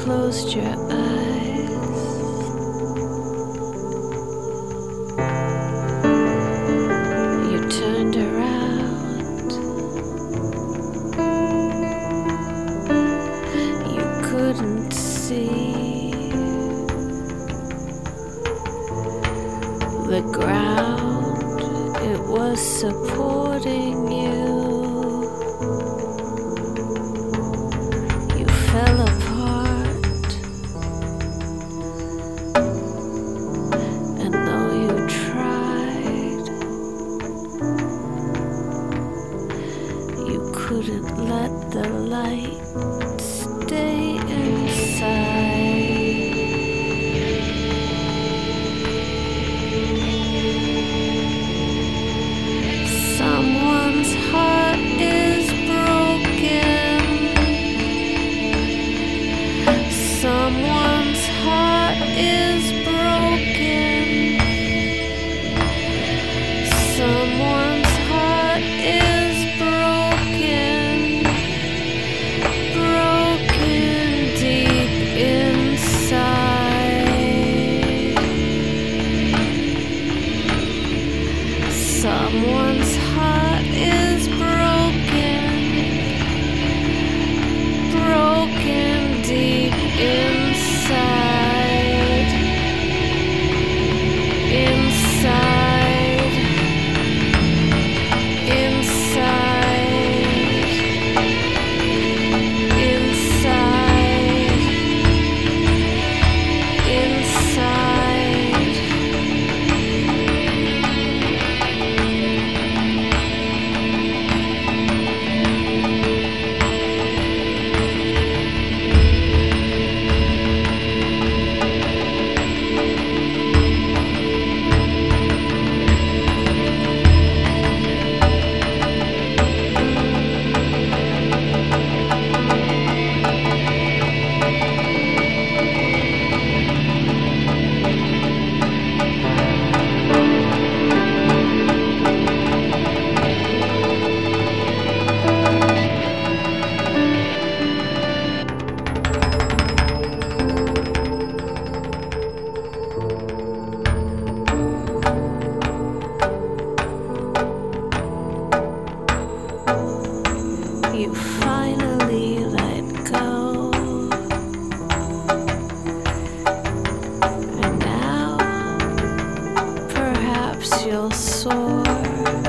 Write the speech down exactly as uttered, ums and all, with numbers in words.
closed your eyes. You turned around. You couldn't see the ground. It was supporting you. You fell apart, and though you tried, you couldn't let the light stay inside. Someone's heart is broken. Someone's heart is broken. Someone's heart is broken. Broken deep inside. Someone's heart is broken. Broken deep inside. Inside. Inside. Inside. Inside. You finally let go, and now perhaps you'll soar.